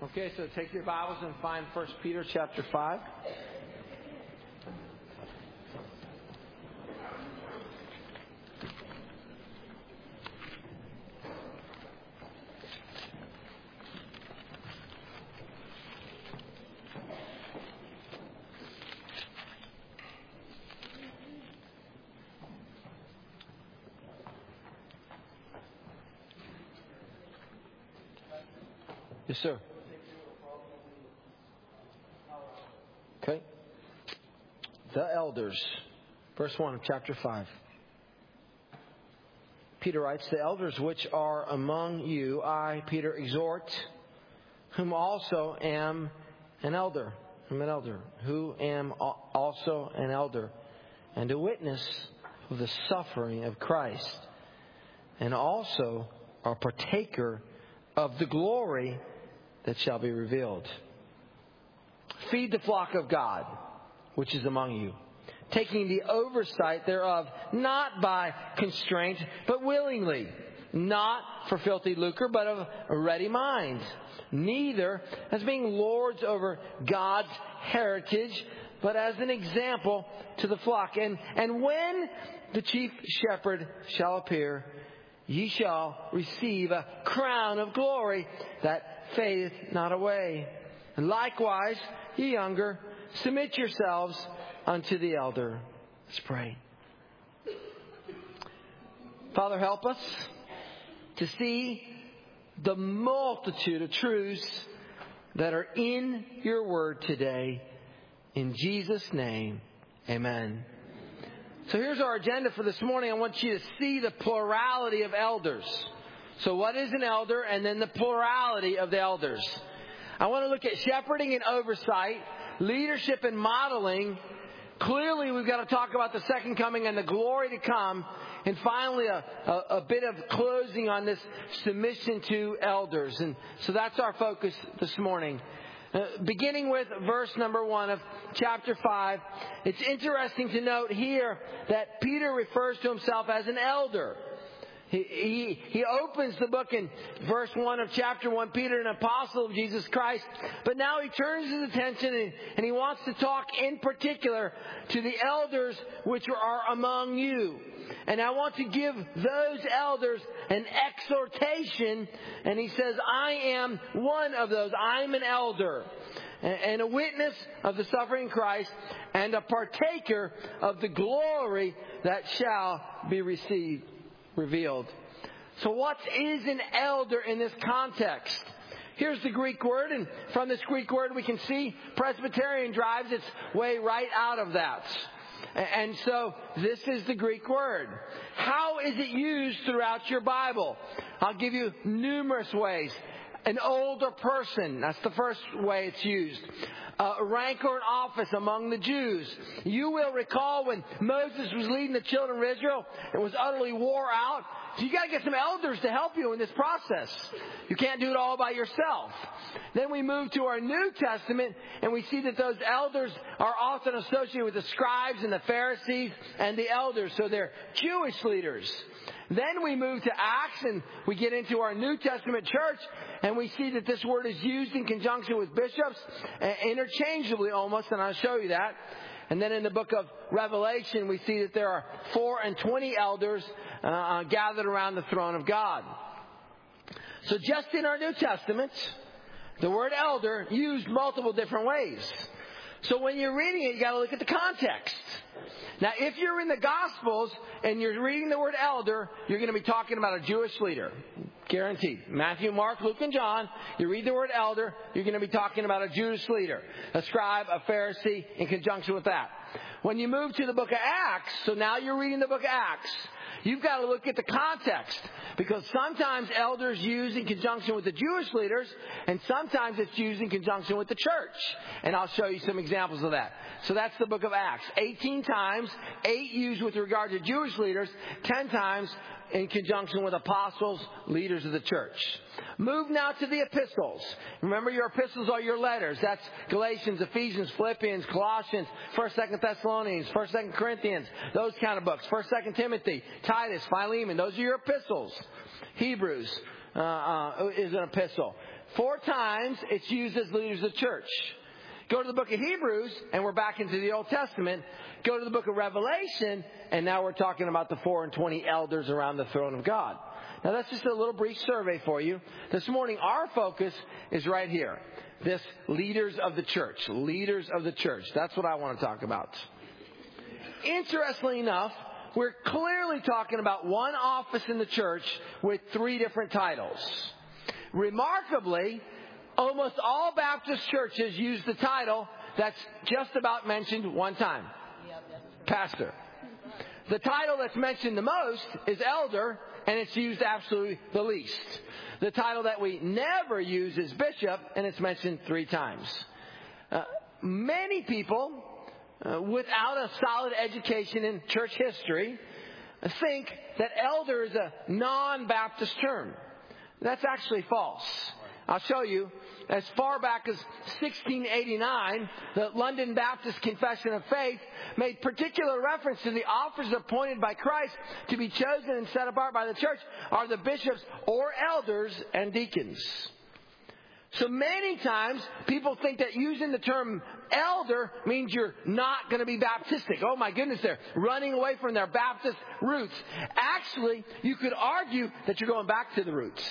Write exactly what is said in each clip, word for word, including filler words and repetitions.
Okay, so take your Bibles and find First Peter chapter five. Yes, sir. Okay. The elders. Verse one of chapter five. Peter writes, "The elders which are among you, I, Peter, exhort, whom also am an elder. I'm an elder, who am also an elder, and a witness of the suffering of Christ, and also a partaker of the glory that shall be revealed. Feed the flock of God, which is among you, taking the oversight thereof, not by constraint, but willingly, not for filthy lucre, but of a ready mind, neither as being lords over God's heritage, but as an example to the flock. And, and when the chief shepherd shall appear, ye shall receive a crown of glory that fadeth not away. And likewise, ye younger, submit yourselves unto the elder." Let's pray. Father, help us to see the multitude of truths that are in your word today. In Jesus' name, amen. So here's our agenda for this morning. I want you to see the plurality of elders. So what is an elder? And then the plurality of the elders. I want to look at shepherding and oversight, leadership and modeling. Clearly, we've got to talk about the second coming and the glory to come. And finally, a, a, a bit of closing on this submission to elders. And so that's our focus this morning. Uh, beginning with verse number one of chapter five, it's interesting to note here that Peter refers to himself as an elder. He, he, he opens the book in verse one of chapter one, Peter, an apostle of Jesus Christ. But now he turns his attention and, and he wants to talk in particular to the elders which are among you. And I want to give those elders an exhortation. And he says, I am one of those. I'm an elder and a witness of the suffering Christ and a partaker of the glory that shall be received. Revealed. So what is an elder in this context? Here's the Greek word, and from this Greek word we can see Presbyterian drives its way right out of that. And so this is the Greek word. How is it used throughout your Bible? I'll give you numerous ways. An older person, that's the first way it's used. A rank or an office among the Jews. You will recall when Moses was leading the children of Israel and was utterly wore out. So you got to get some elders to help you in this process. You can't do it all by yourself. Then we move to our New Testament and we see that those elders are often associated with the scribes and the Pharisees and the elders. So they're Jewish leaders. Then we move to Acts and we get into our New Testament church and we see that this word is used in conjunction with bishops interchangeably almost, and I'll show you that. And then in the book of Revelation we see that there are four and twenty elders uh, gathered around the throne of God. So just in our New Testament, the word elder used multiple different ways. So when you're reading it, you got to look at the context. Now, if you're in the Gospels and you're reading the word elder, you're going to be talking about a Jewish leader. Guaranteed. Matthew, Mark, Luke, and John, you read the word elder, you're going to be talking about a Jewish leader, a scribe, a Pharisee, in conjunction with that. When you move to the book of Acts, so now you're reading the book of Acts, you've got to look at the context. Because sometimes elders used in conjunction with the Jewish leaders, and sometimes it's used in conjunction with the church. And I'll show you some examples of that. So that's the book of Acts. eighteen times, eight used with regard to Jewish leaders, ten times in conjunction with apostles, leaders of the church. Move now to the epistles. Remember, your epistles are your letters. That's Galatians, Ephesians, Philippians, Colossians, First, Second Thessalonians, First, Second Corinthians, those kind of books. First, Second Timothy, Titus, Philemon. Those are your epistles. Hebrews uh, uh, is an epistle. Four times it's used as leaders of church. Go to the book of Hebrews, and we're back into the Old Testament. Go to the book of Revelation, and now we're talking about the four and twenty elders around the throne of God. Now, that's just a little brief survey for you. This morning, our focus is right here. This leaders of the church. Leaders of the church. That's what I want to talk about. Interestingly enough, we're clearly talking about one office in the church with three different titles. Remarkably, almost all Baptist churches use the title that's just about mentioned one time. Pastor. The title that's mentioned the most is elder, and it's used absolutely the least. The title that we never use is bishop, and it's mentioned three times. Uh, many people, uh, without a solid education in church history, think that elder is a non-Baptist term. That's actually false. I'll show you. As far back as sixteen eighty-nine, the London Baptist Confession of Faith made particular reference to the officers appointed by Christ to be chosen and set apart by the church are the bishops or elders and deacons. So many times people think that using the term elder means you're not going to be Baptistic. Oh my goodness, they're running away from their Baptist roots. Actually, you could argue that you're going back to the roots.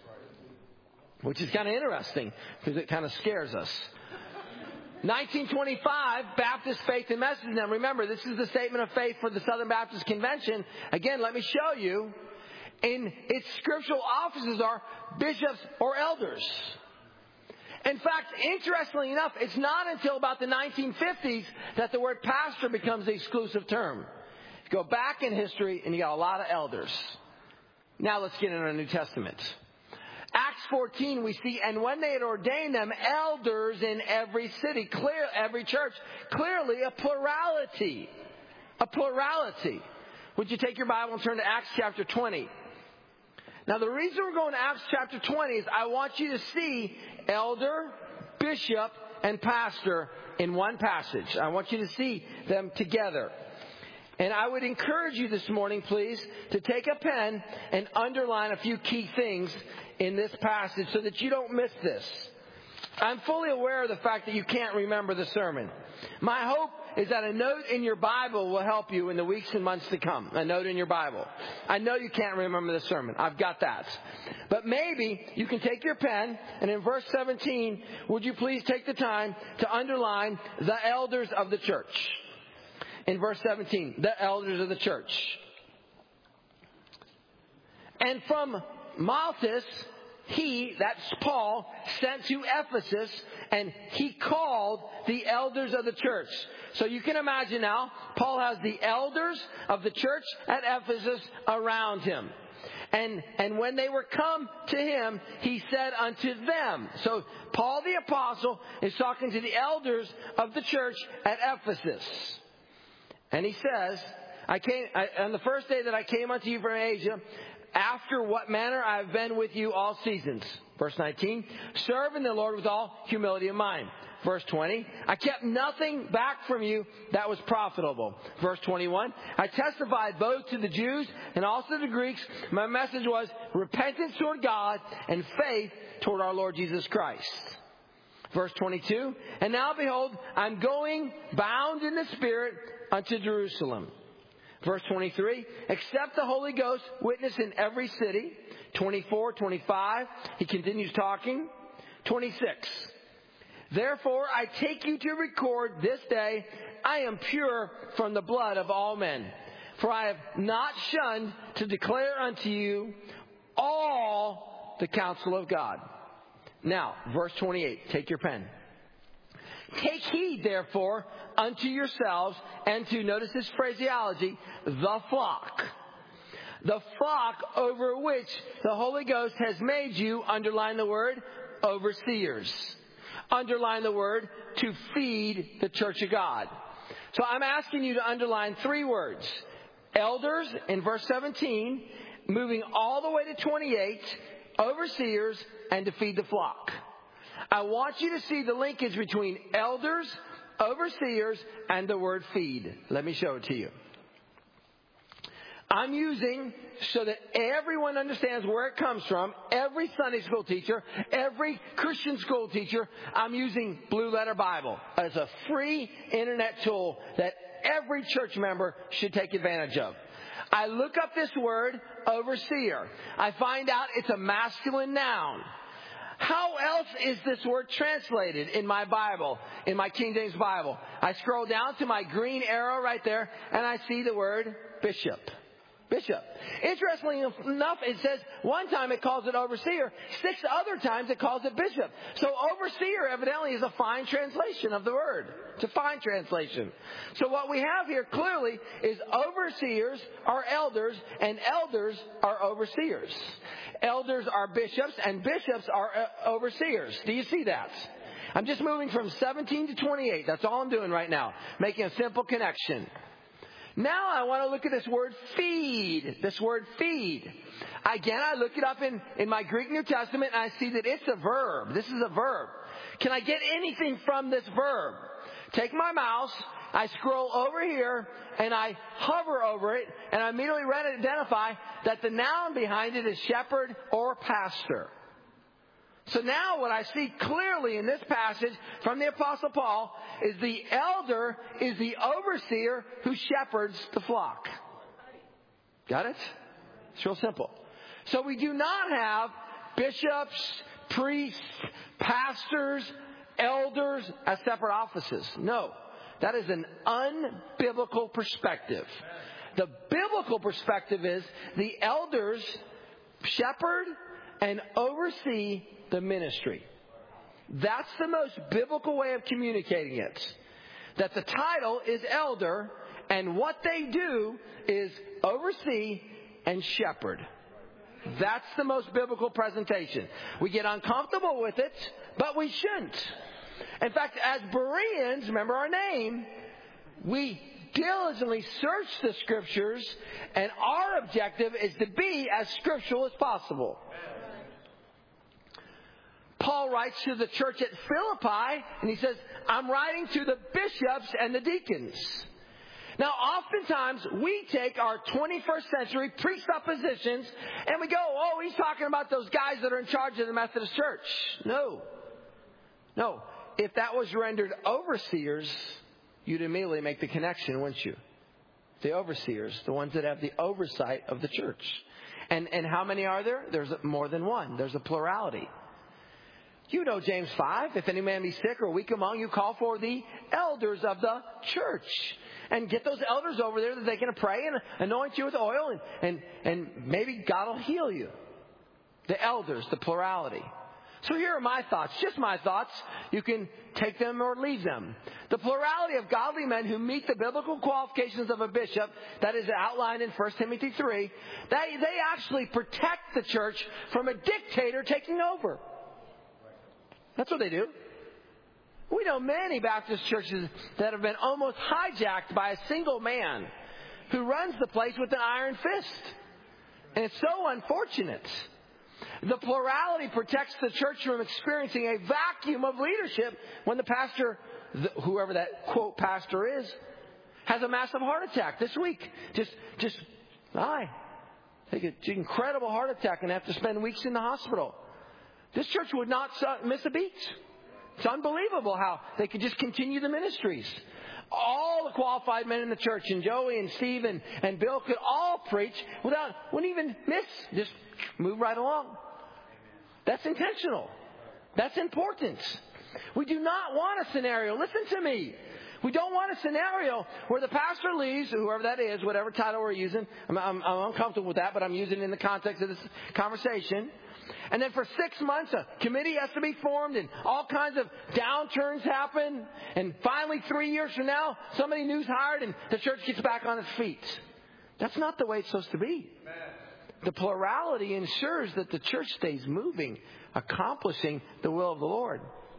Which is kind of interesting because it kind of scares us. nineteen twenty-five, Baptist Faith and Message. Now remember, this is the statement of faith for the Southern Baptist Convention. Again, let me show you. In its scriptural offices are bishops or elders. In fact, interestingly enough, it's not until about the nineteen fifties that the word pastor becomes the exclusive term. Go back in history and you got a lot of elders. Now let's get into the New Testament. Acts fourteen, we see, and when they had ordained them elders in every city, clear, every church, clearly a plurality. A plurality. Would you take your Bible and turn to Acts chapter twenty? Now, the reason we're going to Acts chapter twenty is I want you to see elder, bishop, and pastor in one passage. I want you to see them together. And I would encourage you this morning, please, to take a pen and underline a few key things in this passage so that you don't miss this. I'm fully aware of the fact that you can't remember the sermon. My hope is that a note in your Bible will help you in the weeks and months to come. A note in your Bible. I know you can't remember the sermon. I've got that. But maybe you can take your pen and in verse seventeen, would you please take the time to underline the elders of the church. In verse seventeen, the elders of the church. And from Malchus, he, that's Paul, sent to Ephesus, and he called the elders of the church. So you can imagine now, Paul has the elders of the church at Ephesus around him. And, and when they were come to him, he said unto them. So Paul the apostle is talking to the elders of the church at Ephesus. And he says, I came, I, on the first day that I came unto you from Asia, after what manner I have been with you all seasons. Verse nineteen, serve in the Lord with all humility of mind. Verse twenty, I kept nothing back from you that was profitable. Verse twenty-one, I testified both to the Jews and also to the Greeks. My message was repentance toward God and faith toward our Lord Jesus Christ. Verse twenty-two, and now behold, I'm going bound in the Spirit unto Jerusalem. Verse twenty-three, except the Holy Ghost witness in every city. twenty-four, twenty-five, he continues talking. twenty-six, therefore I take you to record this day, I am pure from the blood of all men. For I have not shunned to declare unto you all the counsel of God. Now, verse twenty-eight, take your pen. Take heed, therefore, unto yourselves and to, notice this phraseology, the flock. The flock over which the Holy Ghost has made you, underline the word, overseers. Underline the word, to feed the church of God. So I'm asking you to underline three words. Elders in verse seventeen, moving all the way to twenty-eight, overseers, and to feed the flock. I want you to see the linkage between elders, overseers, and the word feed. Let me show it to you. I'm using, so that everyone understands where it comes from, every Sunday school teacher, every Christian school teacher, I'm using Blue Letter Bible as a free internet tool that every church member should take advantage of. I look up this word, overseer. I find out it's a masculine noun. How else is this word translated in my Bible, in my King James Bible? I scroll down to my green arrow right there, and I see the word bishop. Bishop. Interestingly enough, it says one time it calls it overseer. Six other times it calls it bishop. So overseer evidently is a fine translation of the word. It's a fine translation. So what we have here clearly is overseers are elders and elders are overseers. Elders are bishops and bishops are overseers. Do you see that? I'm just moving from seventeen to twenty-eight. That's all I'm doing right now. Making a simple connection. Now I want to look at this word feed. This word feed. Again, I look it up in, in my Greek New Testament and I see that it's a verb. This is a verb. Can I get anything from this verb? Take my mouse, I scroll over here, and I hover over it, and I immediately identify that the noun behind it is shepherd or pastor. So now what I see clearly in this passage from the Apostle Paul is the elder is the overseer who shepherds the flock. Got it? It's real simple. So we do not have bishops, priests, pastors, elders as separate offices. No. That is an unbiblical perspective. The biblical perspective is the elders shepherd and oversee the ministry. That's the most biblical way of communicating it. That the title is elder, and what they do is oversee and shepherd. That's the most biblical presentation. We get uncomfortable with it, but we shouldn't. In fact, as Bereans, remember our name, we diligently search the Scriptures, and our objective is to be as scriptural as possible. Paul writes to the church at Philippi, and he says, I'm writing to the bishops and the deacons. Now, oftentimes, we take our twenty-first century presuppositions, and we go, oh, he's talking about those guys that are in charge of the Methodist Church. No. No. If that was rendered overseers, you'd immediately make the connection, wouldn't you? The overseers, the ones that have the oversight of the church. And, and how many are there? There's more than one. There's a plurality. You know James five, if any man be sick or weak among you, call for the elders of the church. And get those elders over there that they can pray and anoint you with oil, and, and, and maybe God will heal you. The elders, the plurality. So here are my thoughts, just my thoughts. You can take them or leave them. The plurality of godly men who meet the biblical qualifications of a bishop, that is outlined in First Timothy three, they, they actually protect the church from a dictator taking over. That's what they do. We know many Baptist churches that have been almost hijacked by a single man who runs the place with an iron fist. And it's so unfortunate. The plurality protects the church from experiencing a vacuum of leadership when the pastor, whoever that quote pastor is, has a massive heart attack this week. Just, just, die. Take an incredible heart attack and have to spend weeks in the hospital. This church would not miss a beat. It's unbelievable how they could just continue the ministries. All the qualified men in the church, and Joey and Steve and, and Bill could all preach without, wouldn't even miss, just move right along. That's intentional. That's important. We do not want a scenario. Listen to me. We don't want a scenario where the pastor leaves, whoever that is, whatever title we're using. I'm, I'm, I'm uncomfortable with that, but I'm using it in the context of this conversation. And then for six months, a committee has to be formed and all kinds of downturns happen. And finally, three years from now, somebody new's hired and the church gets back on its feet. That's not the way it's supposed to be. Amen. The plurality ensures that the church stays moving, accomplishing the will of the Lord.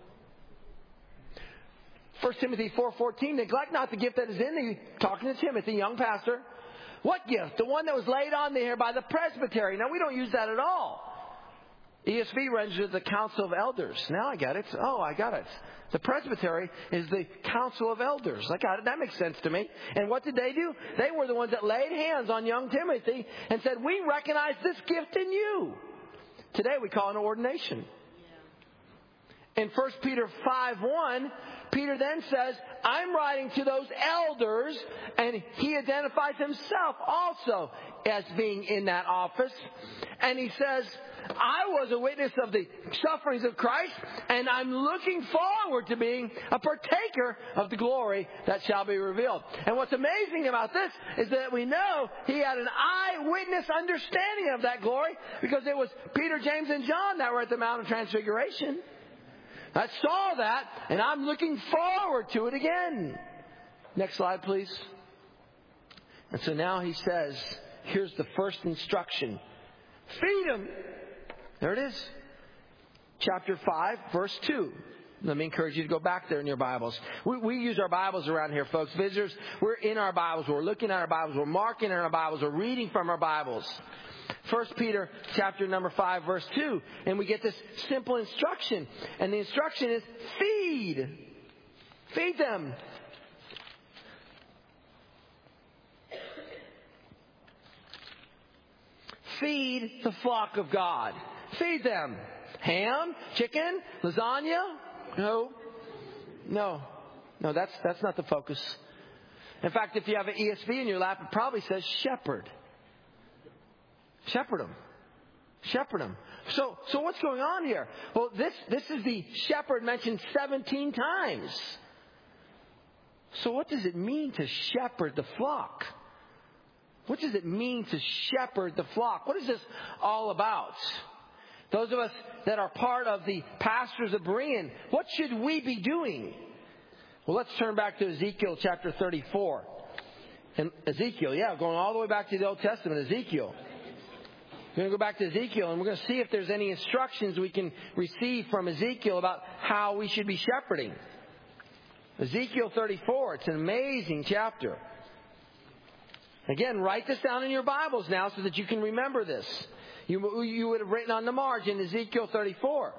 First Timothy four fourteen, neglect not the gift that is in thee, talking to Timothy, young pastor. What gift? The one that was laid on there by the presbytery. Now, we don't use that at all. E S V renders it the council of elders. Now I get it. Oh, I got it. The presbytery is the council of elders. I got it. That makes sense to me. And what did they do? They were the ones that laid hands on young Timothy and said, we recognize this gift in you. Today we call it an ordination. In First Peter five one, Peter then says, I'm writing to those elders, and he identifies himself also as being in that office. And he says, I was a witness of the sufferings of Christ, and I'm looking forward to being a partaker of the glory that shall be revealed. And what's amazing about this is that we know he had an eyewitness understanding of that glory, because it was Peter, James, and John that were at the Mount of Transfiguration. I saw that, and I'm looking forward to it again. Next slide, please. And so now he says, here's the first instruction. Feed them. There it is. Chapter five, verse two. Let me encourage you to go back there in your Bibles. We, we use our Bibles around here, folks. Visitors, we're in our Bibles. We're looking at our Bibles. We're marking in our Bibles. We're reading from our Bibles. First Peter chapter number five, verse two. And we get this simple instruction. And the instruction is feed. Feed them. Feed the flock of God. Feed them. Ham, chicken, lasagna? No. No. No, that's that's not the focus. In fact, if you have an E S V in your lap, it probably says shepherd. Shepherd them. Shepherd them. So, so what's going on here? Well, this, this is the shepherd mentioned seventeen times. So what does it mean to shepherd the flock? What does it mean to shepherd the flock? What is this all about? Those of us that are part of the pastors of Berean, what should we be doing? Well, let's turn back to Ezekiel chapter thirty-four. And Ezekiel, yeah, going all the way back to the Old Testament, Ezekiel. We're going to go back to Ezekiel, and we're going to see if there's any instructions we can receive from Ezekiel about how we should be shepherding. Ezekiel thirty-four, it's an amazing chapter. Again, write this down in your Bibles now so that you can remember this. You, you would have written on the margin Ezekiel thirty-four.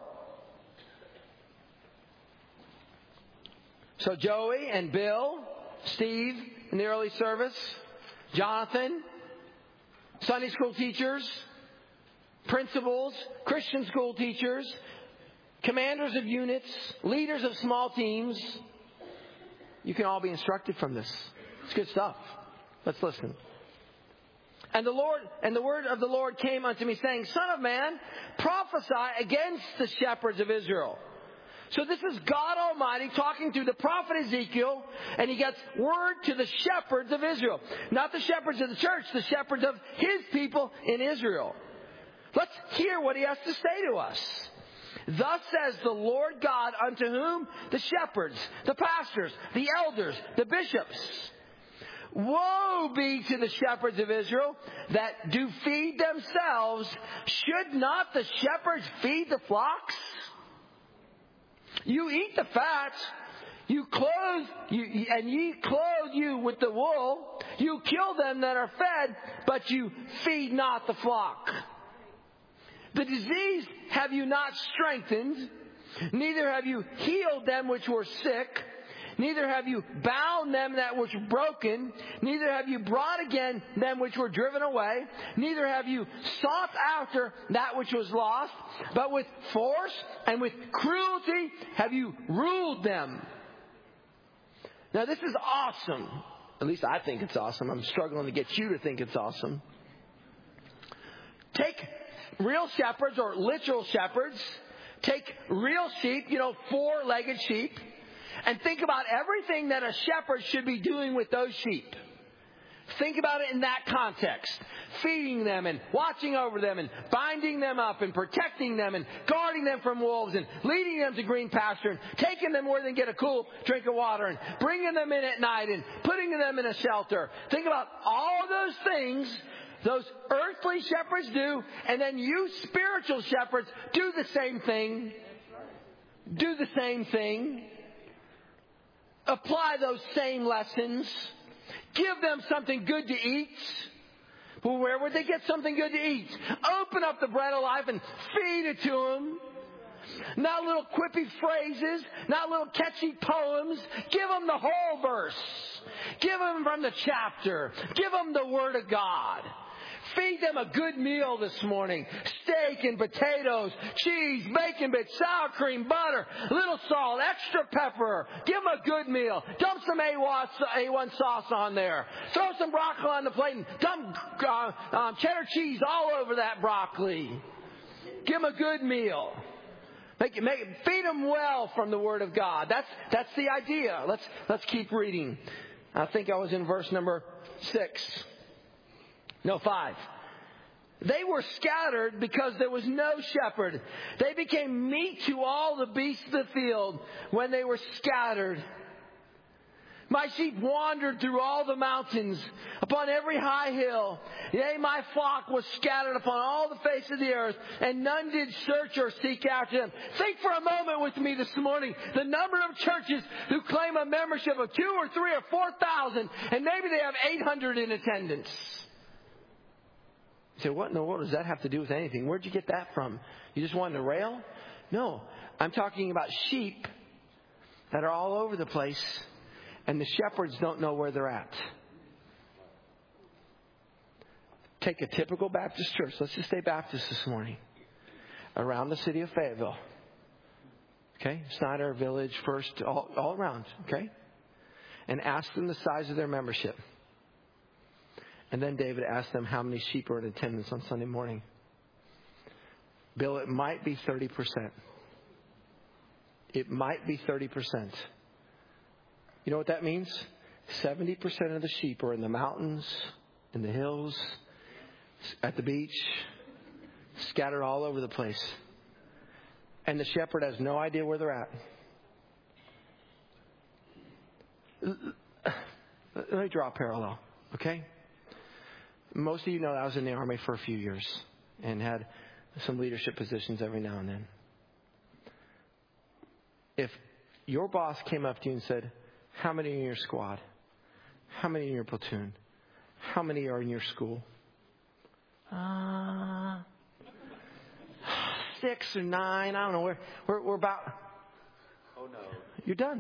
So Joey and Bill, Steve in the early service, Jonathan, Sunday school teachers, principals, Christian school teachers, commanders of units, leaders of small teams. You can all be instructed from this. It's good stuff. Let's listen. And the Lord, and the word of the Lord came unto me, saying, Son of man, prophesy against the shepherds of Israel. So this is God Almighty talking to the prophet Ezekiel, and he gets word to the shepherds of Israel. Not the shepherds of the church, the shepherds of his people in Israel. Let's hear what he has to say to us. Thus says the Lord God, unto whom the shepherds, the pastors, the elders, the bishops. Woe be to the shepherds of Israel that do feed themselves. Should not the shepherds feed the flocks? You eat the fat, you clothe, you, and ye clothe you with the wool. You kill them that are fed, but you feed not the flock. The diseased have you not strengthened, neither have you healed them which were sick. Neither have you bound them that which were broken. Neither have you brought again them which were driven away. Neither have you sought after that which was lost. But with force and with cruelty have you ruled them. Now this is awesome. At least I think it's awesome. I'm struggling to get you to think it's awesome. Take real shepherds or literal shepherds. Take real sheep, you know, four-legged sheep. And think about everything that a shepherd should be doing with those sheep. Think about it in that context. Feeding them and watching over them and binding them up and protecting them and guarding them from wolves and leading them to green pasture and taking them where they can get a cool drink of water and bringing them in at night and putting them in a shelter. Think about all of those things those earthly shepherds do, and then you spiritual shepherds do the same thing. Do the same thing. Apply those same lessons. Give them something good to eat. Well, where would they get something good to eat? Open up the bread of life and feed it to them. Not little quippy phrases, not little catchy poems. Give them the whole verse. Give them from the chapter. Give them the Word of God. Feed them a good meal this morning. Steak and potatoes, cheese, bacon bits, sour cream, butter, little salt, extra pepper. Give them a good meal. Dump some A one sauce on there. Throw some broccoli on the plate and dump uh, um, cheddar cheese all over that broccoli. Give them a good meal. Make, make, feed them well from the Word of God. That's, that's the idea. Let's, let's keep reading. I think I was in verse number six. No, five. They were scattered because there was no shepherd. They became meat to all the beasts of the field when they were scattered. My sheep wandered through all the mountains, upon every high hill. Yea, my flock was scattered upon all the face of the earth, and none did search or seek after them. Think for a moment with me this morning, the number of churches who claim a membership of two or three or four thousand, and maybe they have eight hundred in attendance. You say, what in the world does that have to do with anything? Where'd you get that from? You just wanted to rail? No, I'm talking about sheep that are all over the place, and the shepherds don't know where they're at. Take a typical Baptist church. Let's just say Baptist this morning. Around the city of Fayetteville. Okay? Snyder, Village, First, all, all around. Okay? And ask them the size of their membership. And then David asked them how many sheep are in attendance on Sunday morning. Bill, it might be thirty percent. It might be thirty percent. You know what that means? seventy percent of the sheep are in the mountains, in the hills, at the beach, scattered all over the place. And the shepherd has no idea where they're at. Let me draw a parallel, okay? Most of you know that I was in the Army for a few years and had some leadership positions every now and then. If your boss came up to you and said, how many in your squad? How many in your platoon? How many are in your school? Uh, six or nine. I don't know. We're, we're, we're about... Oh, no. You're done.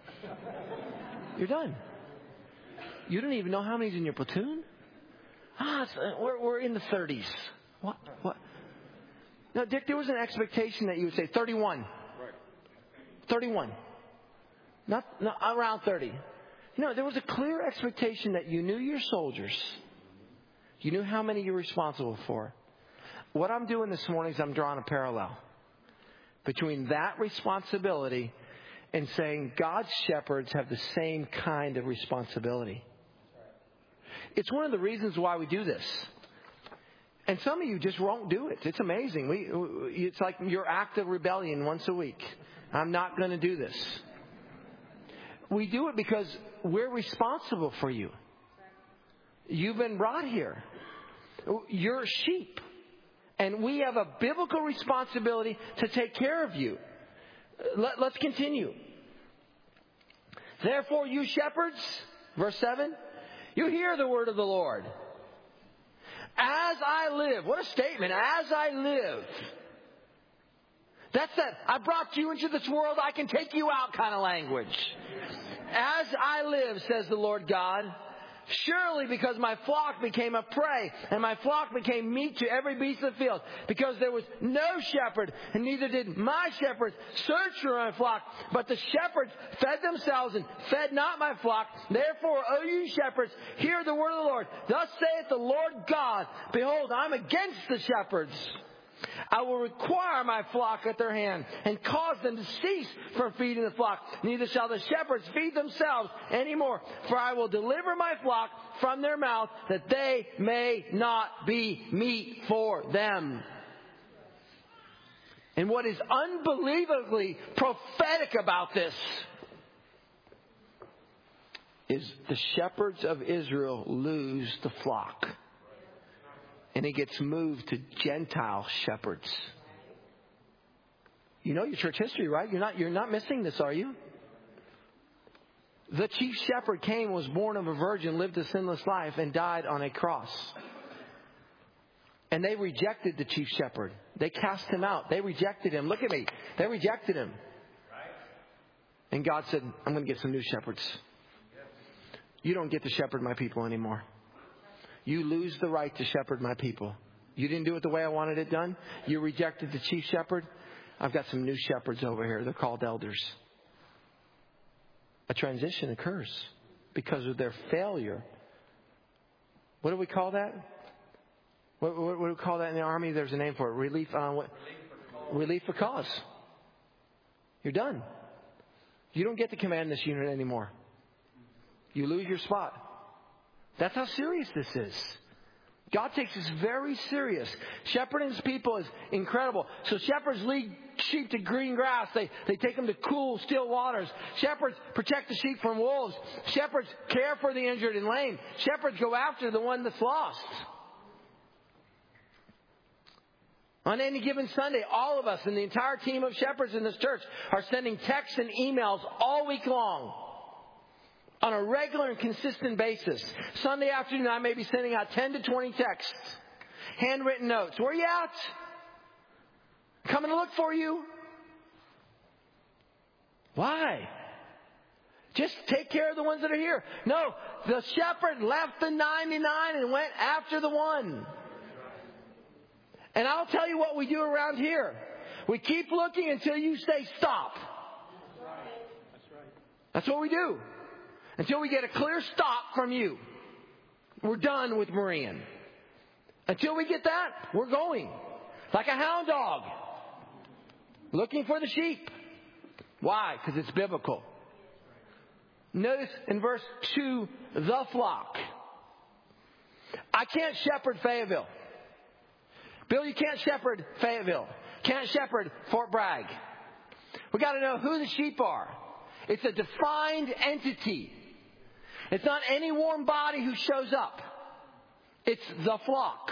You're done. You don't even know how many's in your platoon? Ah, we're, we're in the thirties. What? What? No, Dick, there was an expectation that you would say thirty-one. Right. thirty-one. Not, not around thirty. No, there was a clear expectation that you knew your soldiers. You knew how many you're responsible for. What I'm doing this morning is I'm drawing a parallel between that responsibility and saying God's shepherds have the same kind of responsibility. It's one of the reasons why we do this. And some of you just won't do it. It's amazing. We, it's like your act of rebellion once a week. I'm not going to do this. We do it because we're responsible for you. You've been brought here. You're sheep. And we have a biblical responsibility to take care of you. Let, let's continue. Therefore, you shepherds, verse seven, you hear the word of the Lord. As I live. What a statement. As I live. That's that I brought you into this world, I can take you out kind of language. As I live, says the Lord God, surely because my flock became a prey, and my flock became meat to every beast of the field, because there was no shepherd, and neither did my shepherds search for my flock, but the shepherds fed themselves and fed not my flock. Therefore, O you shepherds, hear the word of the Lord. Thus saith the Lord God, behold, I'm against the shepherds. I will require my flock at their hand and cause them to cease from feeding the flock. Neither shall the shepherds feed themselves anymore. For I will deliver my flock from their mouth that they may not be meat for them. And what is unbelievably prophetic about this is the shepherds of Israel lose the flock. And it gets moved to Gentile shepherds. You know your church history, right? You're not, you're not missing this, are you? The chief shepherd came, was born of a virgin, lived a sinless life, and died on a cross. And they rejected the chief shepherd. They cast him out. They rejected him. Look at me. They rejected him. And God said, I'm going to get some new shepherds. You don't get to shepherd my people anymore. You lose the right to shepherd my people. You didn't do it the way I wanted it done. You rejected the chief shepherd. I've got some new shepherds over here. They're called elders. A transition occurs because of their failure. What do we call that? What, what, what do we call that in the Army? There's a name for it. Relief, uh, what? Relief for cause. You're done. You don't get to command this unit anymore. You lose your spot. That's how serious this is. God takes this very serious. Shepherding his people is incredible. So shepherds lead sheep to green grass. They, they take them to cool, still waters. Shepherds protect the sheep from wolves. Shepherds care for the injured and lame. Shepherds go after the one that's lost. On any given Sunday, all of us and the entire team of shepherds in this church are sending texts and emails all week long on a regular and consistent basis. Sunday afternoon, I may be sending out ten to twenty texts, handwritten notes. Where are you at? Coming to look for you. Why? Just take care of the ones that are here. No, the shepherd left the ninety-nine and went after the one. And I'll tell you what we do around here. We keep looking until you say stop. That's right. That's right. That's what we do. Until we get a clear stop from you. We're done with Marian. Until we get that, we're going. Like a hound dog. Looking for the sheep. Why? Because it's biblical. Notice in verse two, the flock. I can't shepherd Fayetteville. Bill, you can't shepherd Fayetteville. Can't shepherd Fort Bragg. We got to know who the sheep are. It's a defined entity. It's not any warm body who shows up. It's the flock.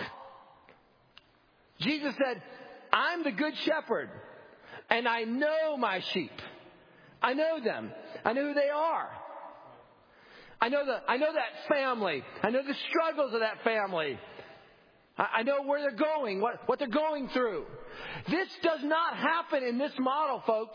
Jesus said, I'm the good shepherd, and I know my sheep. I know them. I know who they are. I know the, I know that family. I know the struggles of that family. I know where they're going, what, what they're going through. This does not happen in this model, folks.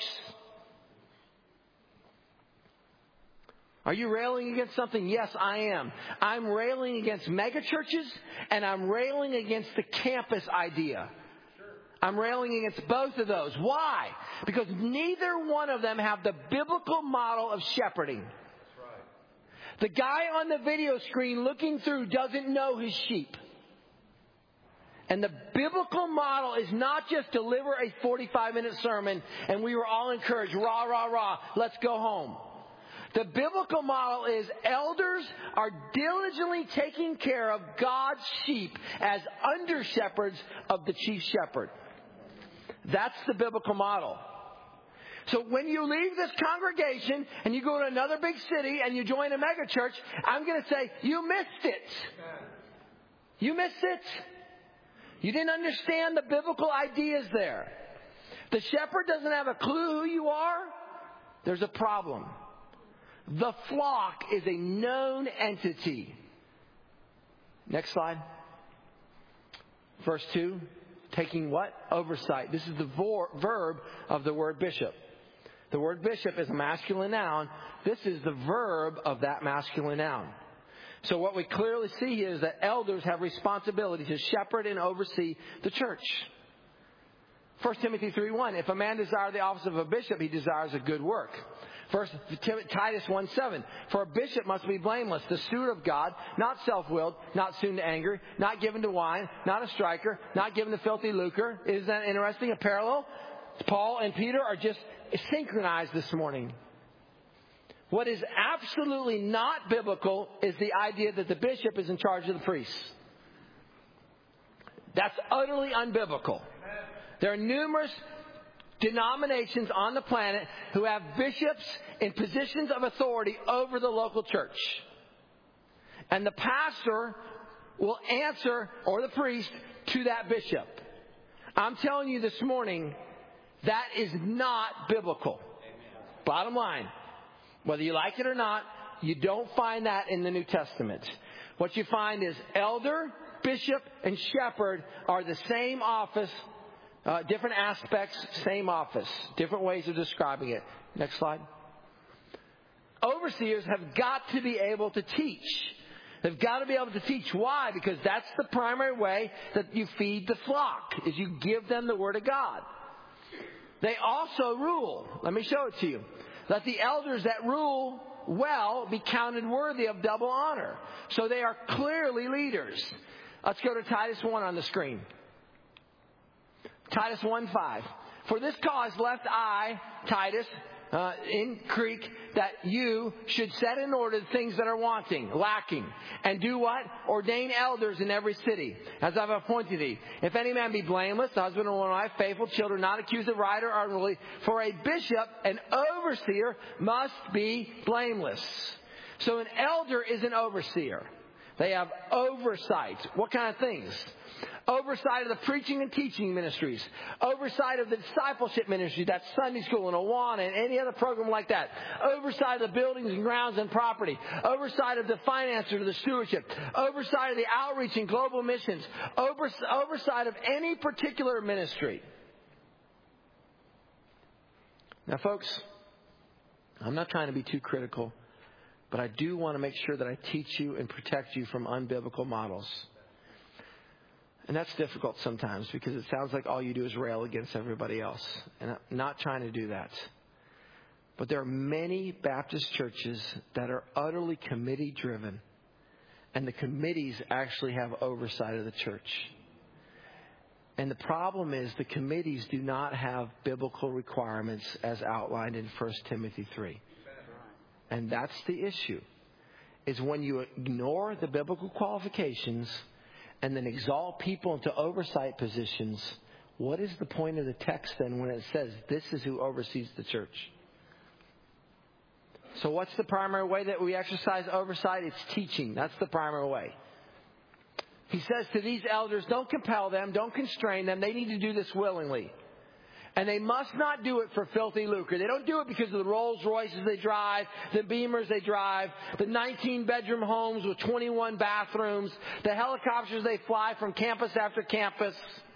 Are you railing against something? Yes, I am. I'm railing against mega churches, and I'm railing against the campus idea. I'm railing against both of those. Why? Because neither one of them have the biblical model of shepherding. That's right. The guy on the video screen looking through doesn't know his sheep. And the biblical model is not just deliver a forty-five minute sermon and we were all encouraged, rah, rah, rah, let's go home. The biblical model is elders are diligently taking care of God's sheep as under shepherds of the chief shepherd. That's the biblical model. So when you leave this congregation and you go to another big city and you join a mega church, I'm going to say, you missed it. You missed it. You didn't understand the biblical ideas there. The shepherd doesn't have a clue who you are. There's a problem. The flock is a known entity. Next slide. Verse two. Taking what? Oversight. This is the vor- verb of the word bishop. The word bishop is a masculine noun. This is the verb of that masculine noun. So what we clearly see here is that elders have responsibility to shepherd and oversee the church. First Timothy three one, if a man desire the office of a bishop, he desires a good work. First Titus one seven, for a bishop must be blameless, the steward of God, not self-willed, not soon to anger, not given to wine, not a striker, not given to filthy lucre. Isn't that interesting? A parallel? Paul and Peter are just synchronized this morning. What is absolutely not biblical is the idea that the bishop is in charge of the priests. That's utterly unbiblical. There are numerous denominations on the planet who have bishops in positions of authority over the local church. And the pastor will answer, or the priest, to that bishop. I'm telling you this morning, that is not biblical. Bottom line. Whether you like it or not, you don't find that in the New Testament. What you find is elder, bishop and shepherd are the same office, uh, different aspects, same office, different ways of describing it. Next slide. Overseers have got to be able to teach. They've got to be able to teach. Why? Because that's the primary way that you feed the flock, is you give them the Word of God. They also rule. Let me show it to you. Let the elders that rule well be counted worthy of double honor. So they are clearly leaders. Let's go to Titus one on the screen. Titus one five. For this cause left I, Titus, Uh, in Greek, that you should set in order the things that are wanting, lacking, and do what? Ordain elders in every city, as I've appointed thee. If any man be blameless, the husband and wife, faithful, children, not accused of riot or unruly, for a bishop, an overseer, must be blameless. So an elder is an overseer. They have oversight. What kind of things? Oversight of the preaching and teaching ministries. Oversight of the discipleship ministry. That's Sunday school and Awana and any other program like that. Oversight of the buildings and grounds and property. Oversight of the finance or the stewardship. Oversight of the outreach and global missions. Overs- oversight of any particular ministry. Now, folks, I'm not trying to be too critical, but I do want to make sure that I teach you and protect you from unbiblical models. And that's difficult sometimes because it sounds like all you do is rail against everybody else. And I'm not trying to do that. But there are many Baptist churches that are utterly committee driven. And the committees actually have oversight of the church. And the problem is the committees do not have biblical requirements as outlined in First Timothy three. And that's the issue. Is when you ignore the biblical qualifications and then exalt people into oversight positions, what is the point of the text then when it says this is who oversees the church? So what's the primary way that we exercise oversight? It's teaching. That's the primary way. He says to these elders, don't compel them, don't constrain them. They need to do this willingly. And they must not do it for filthy lucre. They don't do it because of the Rolls Royces they drive, the Beamers they drive, the nineteen bedroom homes with twenty-one bathrooms, the helicopters they fly from campus after campus.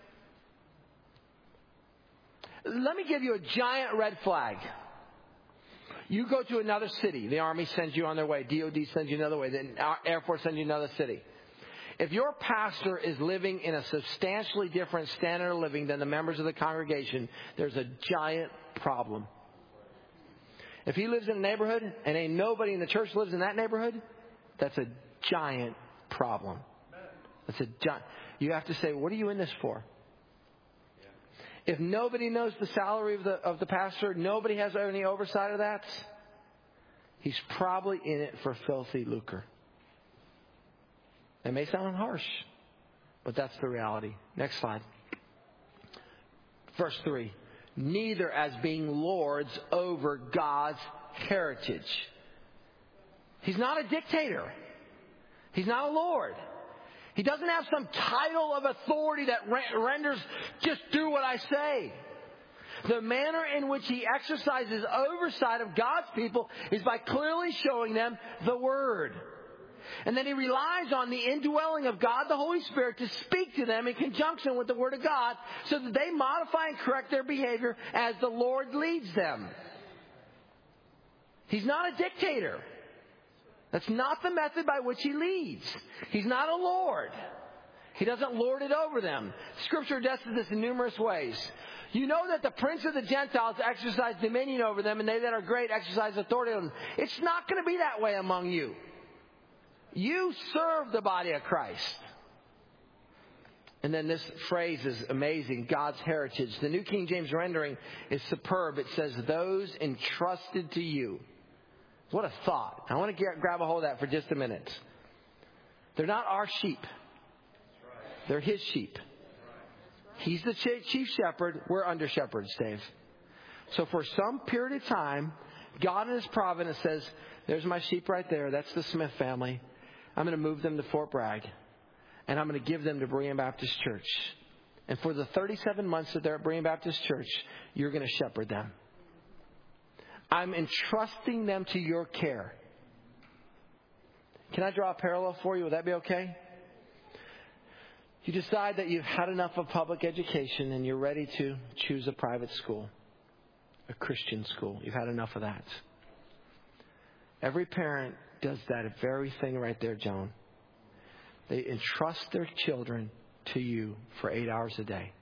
Let me give you a giant red flag. You go to another city. The Army sends you on their way. D O D sends you another way. The Air Force sends you another city. If your pastor is living in a substantially different standard of living than the members of the congregation, there's a giant problem. If he lives in a neighborhood and ain't nobody in the church lives in that neighborhood, that's a giant problem. That's a giant. You have to say, what are you in this for? If nobody knows the salary of the of the pastor, nobody has any oversight of that, he's probably in it for filthy lucre. It may sound harsh, but that's the reality. Next slide. Verse three. Neither as being lords over God's heritage. He's not a dictator. He's not a lord. He doesn't have some title of authority that renders just do what I say. The manner in which he exercises oversight of God's people is by clearly showing them the Word. And then he relies on the indwelling of God, the Holy Spirit, to speak to them in conjunction with the Word of God so that they modify and correct their behavior as the Lord leads them. He's not a dictator. That's not the method by which he leads. He's not a Lord. He doesn't lord it over them. Scripture addresses this in numerous ways. You know that the prince of the Gentiles exercise dominion over them, and they that are great exercise authority over them. It's not going to be that way among you. You serve the body of Christ. And then this phrase is amazing, God's heritage. The New King James rendering is superb. It says, those entrusted to you. What a thought. I want to get, grab a hold of that for just a minute. They're not our sheep. They're his sheep. He's the chief shepherd. We're under shepherds, Dave. So for some period of time, God in his providence says, there's my sheep right there. That's the Smith family. I'm going to move them to Fort Bragg. And I'm going to give them to Berean Baptist Church. And for the thirty-seven months that they're at Berean Baptist Church, you're going to shepherd them. I'm entrusting them to your care. Can I draw a parallel for you? Would that be okay? You decide that you've had enough of public education and you're ready to choose a private school, a Christian school. You've had enough of that. Every parent does that very thing right there, Joan. They entrust their children to you for eight hours a day.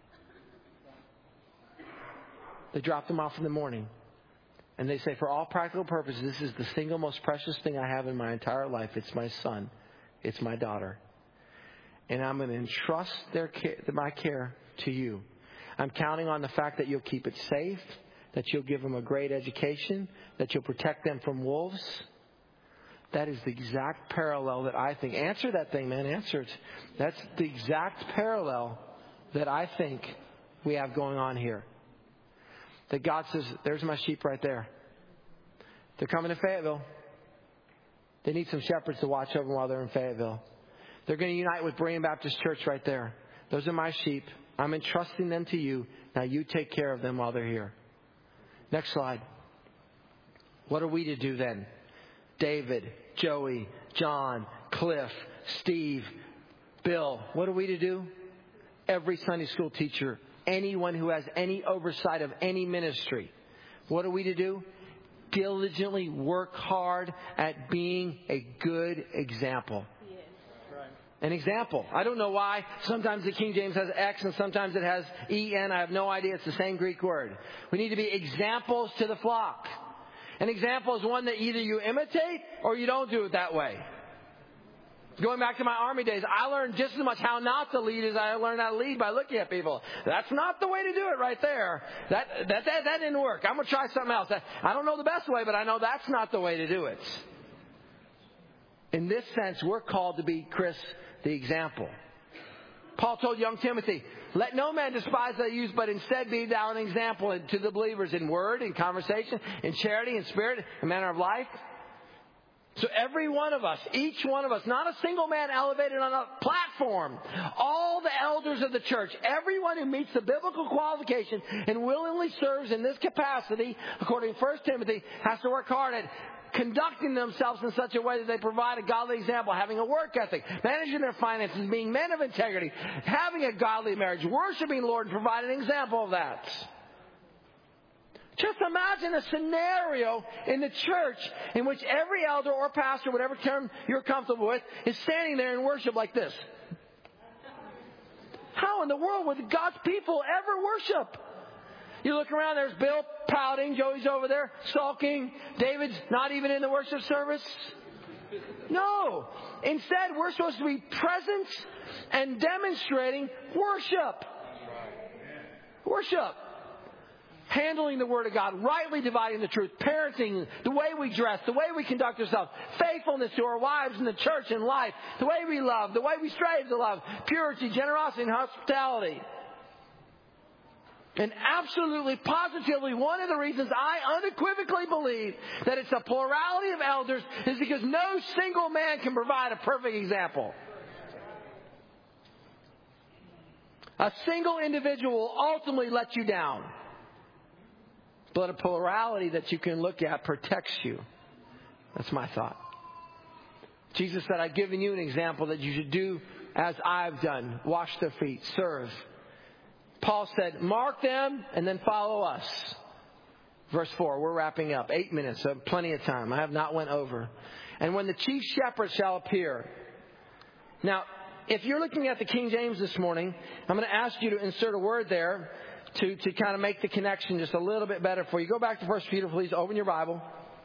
They drop them off in the morning. And they say, for all practical purposes, this is the single most precious thing I have in my entire life. It's my son. It's my daughter. And I'm going to entrust their care, my care to you. I'm counting on the fact that you'll keep it safe, that you'll give them a great education, that you'll protect them from wolves. That is the exact parallel that I think. Answer that thing, man. Answer it. That's the exact parallel that I think we have going on here. That God says, there's my sheep right there. They're coming to Fayetteville. They need some shepherds to watch over them while they're in Fayetteville. They're going to unite with Berean Baptist Church right there. Those are my sheep. I'm entrusting them to you. Now you take care of them while they're here. Next slide. What are we to do then? David, Joey, John, Cliff, Steve, Bill. What are we to do? Every Sunday school teacher, anyone who has any oversight of any ministry. What are we to do? Diligently work hard at being a good example. An example. I don't know why. Sometimes the King James has X and sometimes it has E N. I have no idea. It's the same Greek word. We need to be examples to the flock. An example is one that either you imitate or you don't do it that way. Going back to my Army days, I learned just as much how not to lead as I learned how to lead by looking at people. That's not the way to do it right there. That that that, that didn't work. I'm going to try something else. I don't know the best way, but I know that's not the way to do it. In this sense, we're called to be, Chris, the example. Paul told young Timothy, let no man despise thy youth, but instead be thou an example to the believers in word, in conversation, in charity, in spirit, in manner of life. So every one of us, each one of us, not a single man elevated on a platform, all the elders of the church, everyone who meets the biblical qualification and willingly serves in this capacity, according to First Timothy, has to work hard at conducting themselves in such a way that they provide a godly example, having a work ethic, managing their finances, being men of integrity, having a godly marriage, worshiping the Lord, and providing an example of that. Just imagine a scenario in the church in which every elder or pastor, whatever term you're comfortable with, is standing there in worship like this. How in the world would God's people ever worship? You look around, there's Bill pouting, Joey's over there sulking, David's not even in the worship service. No. Instead, we're supposed to be present and demonstrating worship. Worship. Handling the Word of God, rightly dividing the truth, parenting, the way we dress, the way we conduct ourselves, faithfulness to our wives in the church and life, the way we love, the way we strive to love, purity, generosity, and hospitality. And absolutely, positively, one of the reasons I unequivocally believe that it's a plurality of elders is because no single man can provide a perfect example. A single individual will ultimately let you down. But a plurality that you can look at protects you. That's my thought. Jesus said, I've given you an example that you should do as I've done. Wash their feet, serve. Paul said, mark them and then follow us. Verse four, we're wrapping up. Eight minutes, so plenty of time. I have not went over. And when the chief shepherd shall appear. Now, if you're looking at the King James this morning, I'm going to ask you to insert a word there to, to kind of make the connection just a little bit better for you. Go back to First Peter, please. Open your Bible.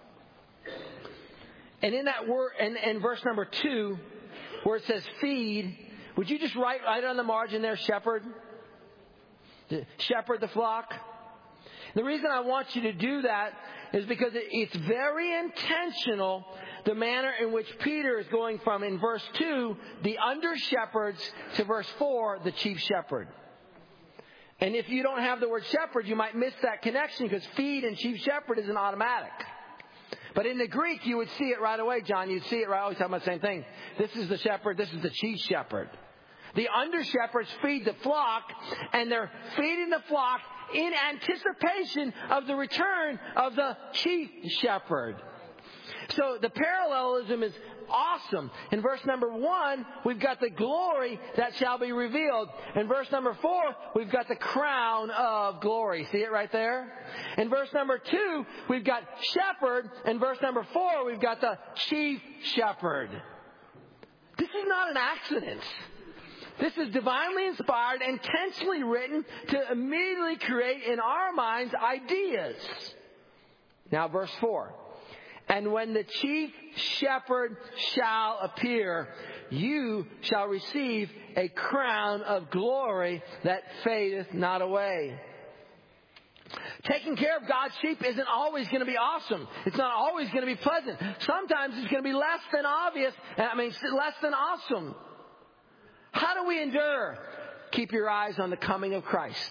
And in that word, and, and verse number two, where it says feed, would you just write right on the margin there, shepherd? Shepherd the flock. The reason I want you to do that is because it's very intentional, the manner in which Peter is going from, in verse two, the under-shepherds, to verse four, the chief shepherd. And if you don't have the word shepherd, you might miss that connection because feed and chief shepherd isn't automatic. But in the Greek, you would see it right away, John. You'd see it right away. Always talking about the same thing. This is the shepherd. This is the chief shepherd. The under-shepherds feed the flock, and they're feeding the flock in anticipation of the return of the chief shepherd. So the parallelism is awesome. In verse number one, we've got the glory that shall be revealed. In verse number four, we've got the crown of glory. See it right there? In verse number two, we've got shepherd. In verse number four, we've got the chief shepherd. This is not an accident. This is divinely inspired, intentionally written to immediately create in our minds ideas. Now verse four. And when the chief shepherd shall appear, you shall receive a crown of glory that fadeth not away. Taking care of God's sheep isn't always going to be awesome. It's not always going to be pleasant. Sometimes it's going to be less than obvious. I mean, less than awesome. How do we endure? Keep your eyes on the coming of Christ.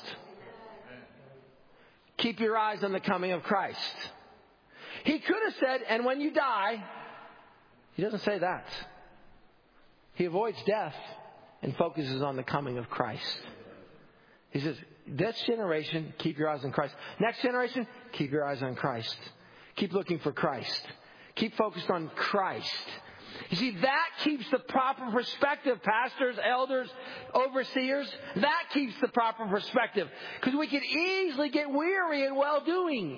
Keep your eyes on the coming of Christ. He could have said, and when you die, he doesn't say that. He avoids death and focuses on the coming of Christ. He says, this generation, keep your eyes on Christ. Next generation, keep your eyes on Christ. Keep looking for Christ. Keep focused on Christ. You see, that keeps the proper perspective, pastors, elders, overseers. That keeps the proper perspective. Because we can easily get weary in well-doing.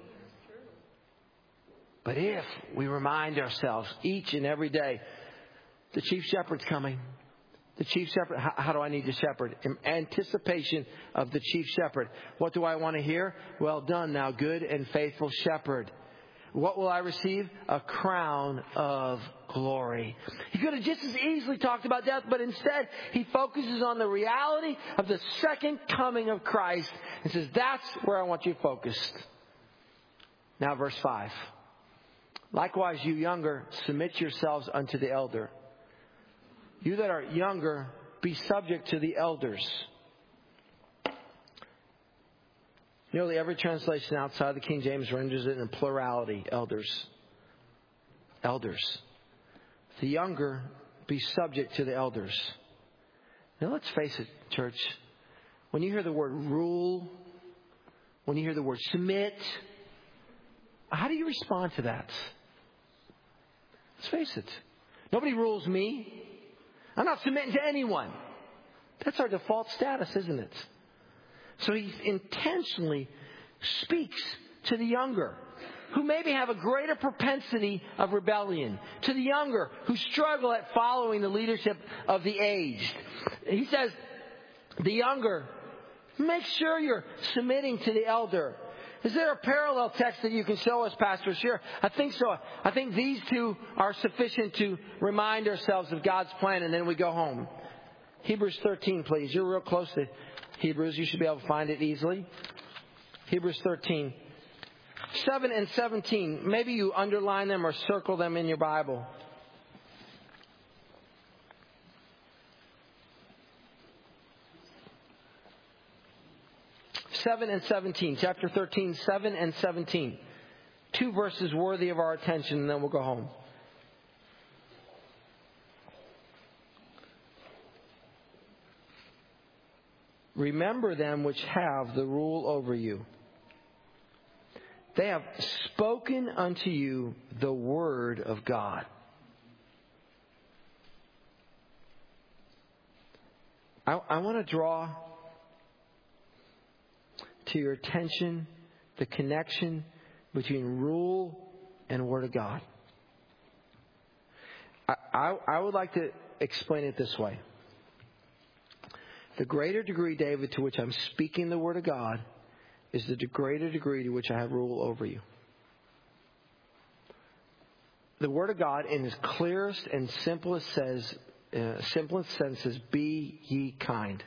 But if we remind ourselves each and every day, the chief shepherd's coming. The chief shepherd, how, how do I need to shepherd? In anticipation of the chief shepherd. What do I want to hear? Well done, thou good and faithful shepherd. What will I receive? A crown of glory. He could have just as easily talked about death, but instead he focuses on the reality of the second coming of Christ and says, that's where I want you focused. Now verse five. Likewise, you younger, submit yourselves unto the elder. You that are younger, be subject to the elders. Nearly every translation outside the King James renders it in plurality, elders. Elders. The younger, be subject to the elders. Now let's face it, church. When you hear the word rule, when you hear the word submit, how do you respond to that? Let's face it. Nobody rules me. I'm not submitting to anyone. That's our default status, isn't it? So he intentionally speaks to the younger, who maybe have a greater propensity of rebellion, to the younger who struggle at following the leadership of the aged. He says, the younger, make sure you're submitting to the elder. Is there a parallel text that you can show us, Pastor? Sure. I think so. I think these two are sufficient to remind ourselves of God's plan, and then we go home. Hebrews thirteen, please. You're real close to Hebrews. You should be able to find it easily. Hebrews thirteen. seven and seventeen. Maybe you underline them or circle them in your Bible. seven and seventeen. Chapter thirteen, seven and seventeen. Two verses worthy of our attention, and then we'll go home. Remember them which have the rule over you. They have spoken unto you the word of God. I, I want to draw to your attention the connection between rule and Word of God. I, I, I would like to explain it this way. The greater degree, David, to which I'm speaking the Word of God is the greater degree to which I have rule over you. The Word of God, in its clearest and simplest says, uh, simplest sense, says, "Be ye kind."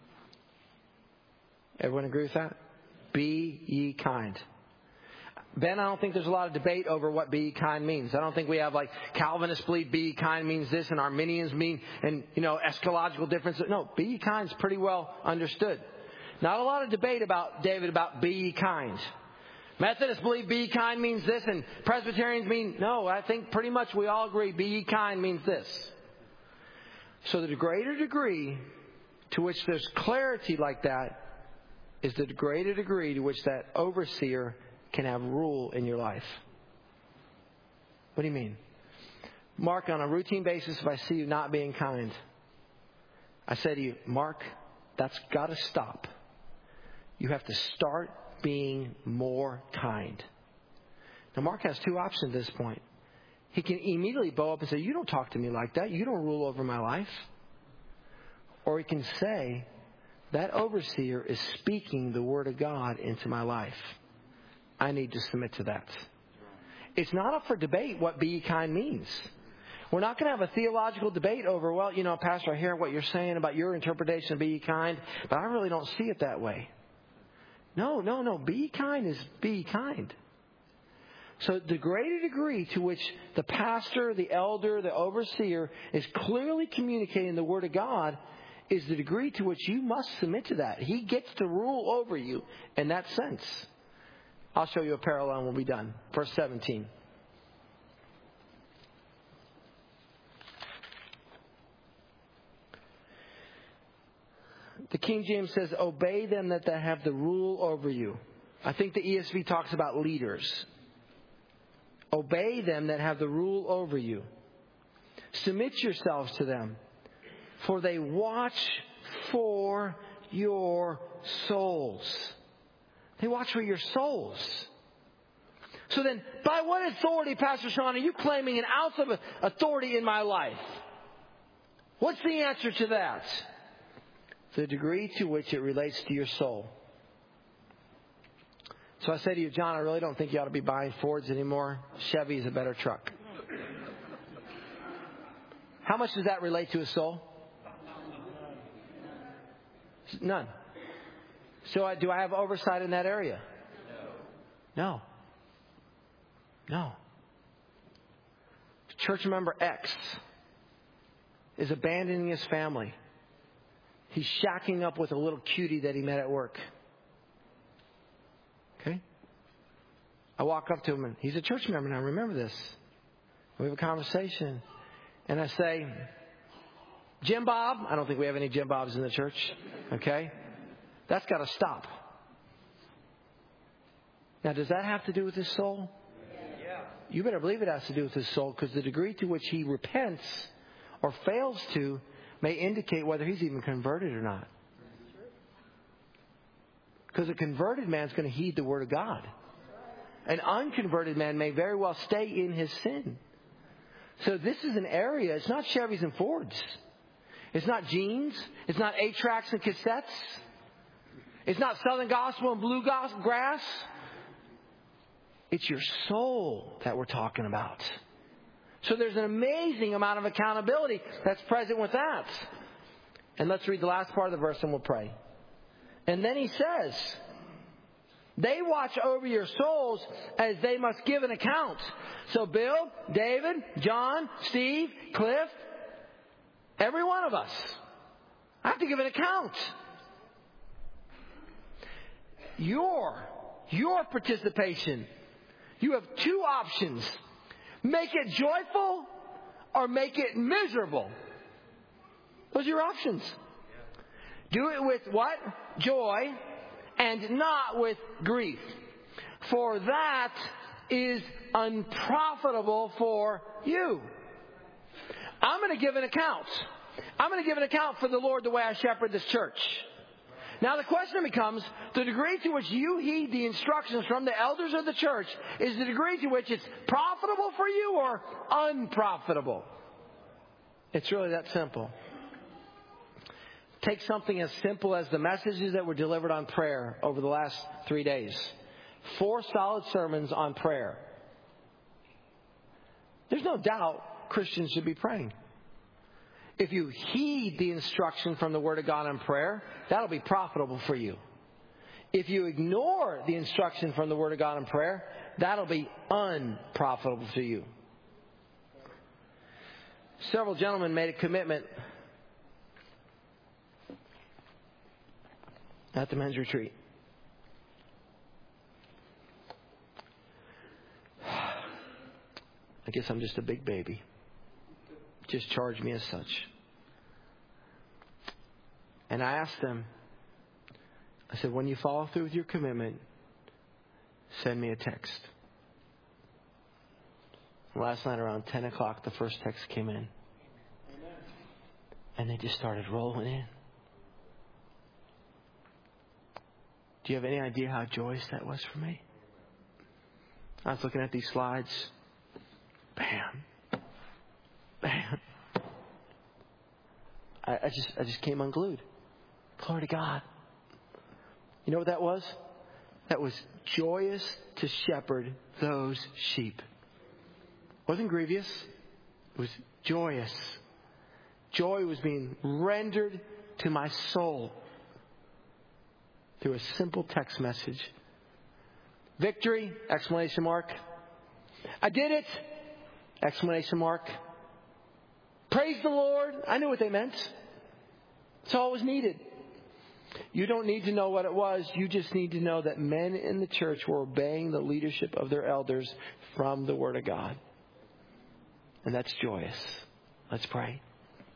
Everyone agree with that? Be ye kind. Ben, I don't think there's a lot of debate over what be ye kind means. I don't think we have like Calvinists believe be ye kind means this and Arminians mean, and you know, eschatological differences. No, be ye kind is pretty well understood. Not a lot of debate about, David, about be ye kind. Methodists believe be ye kind means this and Presbyterians mean, no, I think pretty much we all agree be ye kind means this. So the greater degree to which there's clarity like that is the greater degree to which that overseer can have rule in your life. What do you mean? Mark, on a routine basis, if I see you not being kind, I say to you, Mark, that's got to stop. You have to start being more kind. Now, Mark has two options at this point. He can immediately bow up and say, you don't talk to me like that. You don't rule over my life. Or he can say, that overseer is speaking the word of God into my life. I need to submit to that. It's not up for debate what be kind means. We're not going to have a theological debate over, well, you know, Pastor, I hear what you're saying about your interpretation of be ye kind, but I really don't see it that way. No, no, no. Be kind is be kind. So the greater degree to which the pastor, the elder, the overseer is clearly communicating the word of God is the degree to which you must submit to that. He gets to rule over you in that sense. I'll show you a parallel and we'll be done. Verse seventeen. The King James says, obey them that they have the rule over you. I think the E S V talks about leaders. Obey them that have the rule over you. Submit yourselves to them, for they watch for your souls. They watch for your souls. So then, by what authority, Pastor Sean, are you claiming an ounce of authority in my life? What's the answer to that? The degree to which it relates to your soul. So I say to you, John, I really don't think you ought to be buying Fords anymore. Chevy's a better truck. How much does that relate to a soul? None. So I, do I have oversight in that area? No. No. Church member X is abandoning his family. He's shacking up with a little cutie that he met at work. Okay? I walk up to him and he's a church member now. Remember this. We have a conversation. And I say, Jim Bob. I don't think we have any Jim Bobs in the church. Okay? That's got to stop. Now, does that have to do with his soul? Yeah. You better believe it has to do with his soul, because the degree to which he repents or fails to may indicate whether he's even converted or not. Because a converted man's going to heed the word of God. An unconverted man may very well stay in his sin. So this is an area, it's not Chevys and Fords. It's not jeans. It's not eight tracks and cassettes. It's not Southern Gospel and Bluegrass. It's your soul that we're talking about. So there's an amazing amount of accountability that's present with that. And let's read the last part of the verse and we'll pray. And then he says, they watch over your souls as they must give an account. So Bill, David, John, Steve, Cliff, every one of us, I have to give an account. Your, your participation. You have two options. Make it joyful or make it miserable. Those are your options. Do it with what? Joy, and not with grief. For that is unprofitable for you. I'm going to give an account. I'm going to give an account for the Lord the way I shepherd this church. Now the question becomes, the degree to which you heed the instructions from the elders of the church is the degree to which it's profitable for you or unprofitable. It's really that simple. Take something as simple as the messages that were delivered on prayer over the last three days. Four solid sermons on prayer. There's no doubt Christians should be praying. If you heed the instruction from the Word of God on prayer, that'll be profitable for you. If you ignore the instruction from the Word of God on prayer, that'll be unprofitable to you. Several gentlemen made a commitment at the men's retreat. I guess I'm just a big baby. Just charge me as such. And I asked them, I said, when you follow through with your commitment, send me a text. Last night around ten o'clock, the first text came in. And they just started rolling in. Do you have any idea how joyous that was for me? I was looking at these slides. Bam. Bam. I, I just I just came unglued. Glory to God. You know what that was? That was joyous to shepherd those sheep. It wasn't grievous. It was joyous. Joy was being rendered to my soul through a simple text message. Victory! Exclamation mark. I did it! Exclamation mark. Praise the Lord! I knew what they meant. That's all was needed. You don't need to know what it was. You just need to know that men in the church were obeying the leadership of their elders from the Word of God. And that's joyous. Let's pray.